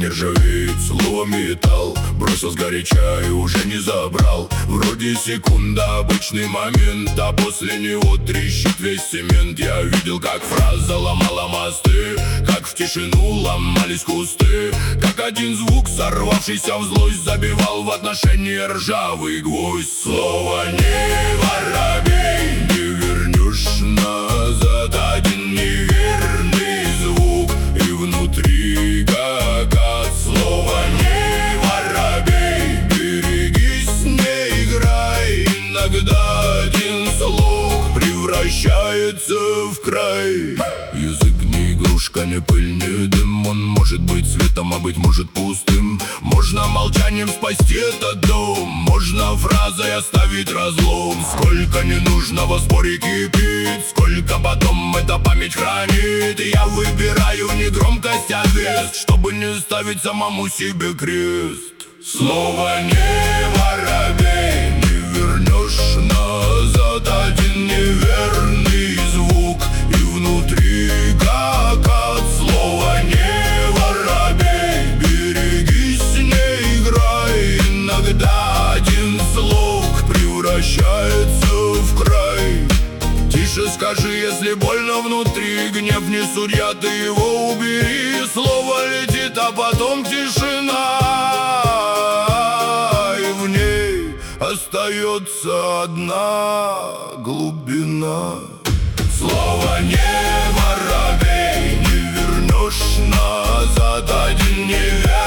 не ржавеет, слово металл. Бросил сгоряча и уже не забрал. Вроде секунда, обычный момент, а после него трещит весь цемент. Я видел, как фраза ломала мосты, как в тишину ломались кусты, как один звук, сорвавшийся в злость, забивал в отношения ржавый гвоздь. Слово не воробей, не вернешь назад. Один неверный звук, и внутри гагат. Слово не воробей, берегись, не играй. Иногда один слог превращается в край. Язык не игрушка, не пыль, не дым. Он может быть светом, а быть может пустым. Можно молчанием спасти этот дом, можно фразой оставить разлом. Сколько ненужного в споре кипит, сколько потом эта память хранит. Я выбираю не громкость, а вес, чтобы не ставить самому себе крест. Слово не воробей, не вернешь назад. Один неверный звук, и внутри гагат. Слово не воробей, берегись, не играй. Иногда один слог превращается в край. Тише скажи, если больно внутри, гнев не судья, ты его убери. Слово летит, а потом тишина, и в ней остается одна глубина. Слово не воробей, не вернешь назад. Один неверный